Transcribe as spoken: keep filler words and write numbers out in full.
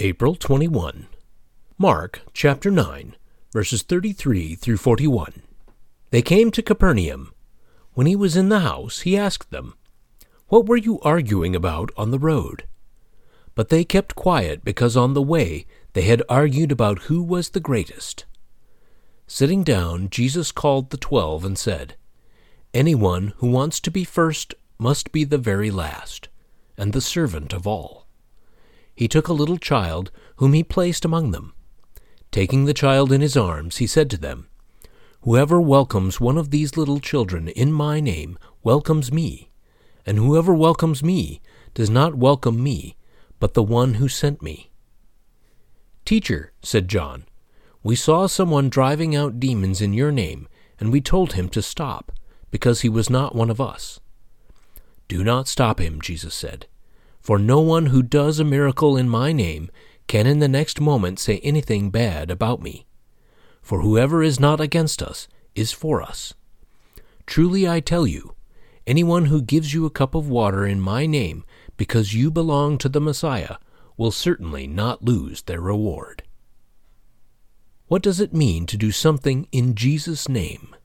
April twenty-first. Mark chapter nine, verses thirty-three through forty-one. They came to Capernaum. When he was in the house, he asked them, "What were you arguing about on the road?" But they kept quiet because on the way they had argued about who was the greatest. Sitting down, Jesus called the twelve and said, "Anyone who wants to be first must be the very last, and the servant of all." He took a little child, whom he placed among them. Taking the child in his arms, he said to them, "Whoever welcomes one of these little children in my name welcomes me, and whoever welcomes me does not welcome me, but the one who sent me." "Teacher," said John, "we saw someone driving out demons in your name, and we told him to stop, because he was not one of us." "Do not stop him," Jesus said, "for no one who does a miracle in my name can in the next moment say anything bad about me. For whoever is not against us is for us. Truly I tell you, anyone who gives you a cup of water in my name because you belong to the Messiah will certainly not lose their reward." What does it mean to do something in Jesus' name?